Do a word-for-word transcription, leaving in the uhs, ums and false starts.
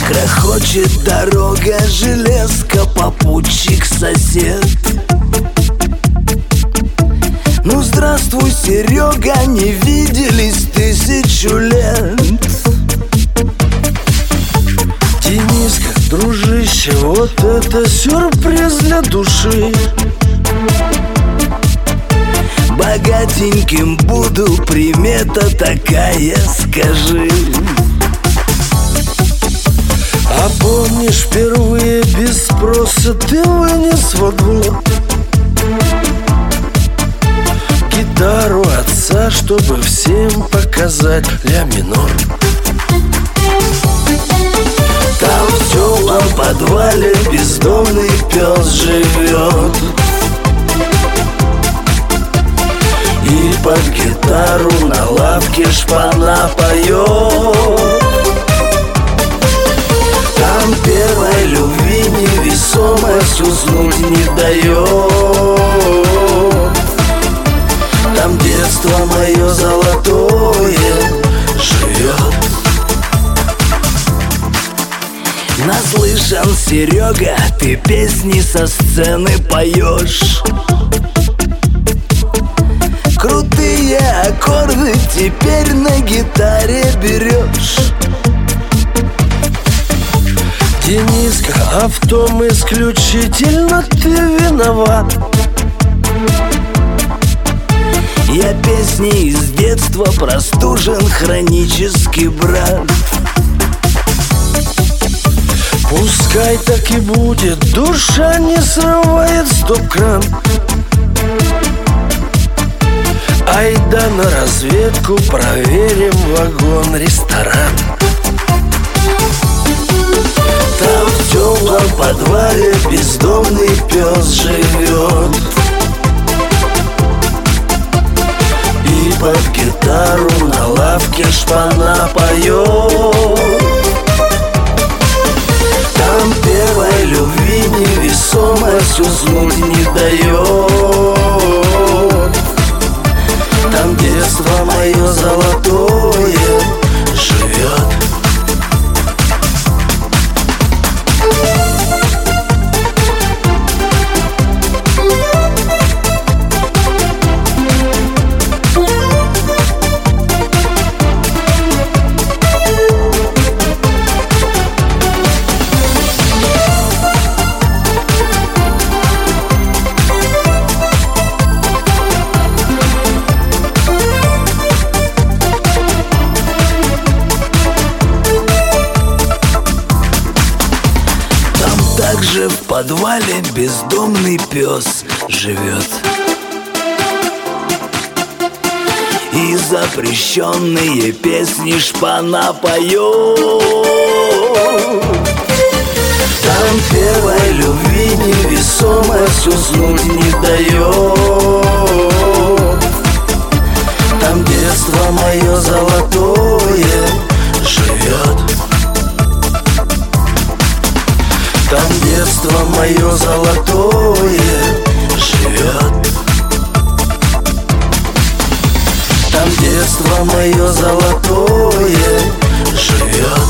Грохочет дорога, железка, попутчик, сосед. Ну здравствуй, Серега, не виделись тысячу лет. Дениска, дружище, вот это сюрприз для души. Богатеньким буду, примета такая, скажи. А помнишь, впервые без спроса ты вынес во двор гитару отца, чтобы всем показать ля минор? Там в теплом подвале бездомный пес живет и под гитару на лавке шпана поет. Там первой любви невесомость уснуть не дает. Там детство мое золотое живет. Наслышан, Серега, ты песни со сцены поешь. Крутые аккорды теперь на гитаре берешь. Дениска, а в том исключительно ты виноват. Я песни из детства простужен, хронический брат. Пускай так и будет, душа не срывает стоп-кран. Айда на разведку, проверим вагон-ресторан. Там в теплом подвале бездомный пес живет и под гитару на лавке шпана поет. Там первой любви невесомость уснуть не дает. Там детство мое золотое живет. Также в подвале бездомный пес живет и запрещенные песни шпана поет. Там первой любви невесомость уснуть не дает. Там детство мое золотое живет. Там детство мое золотое живет. Там детство мое золотое живет.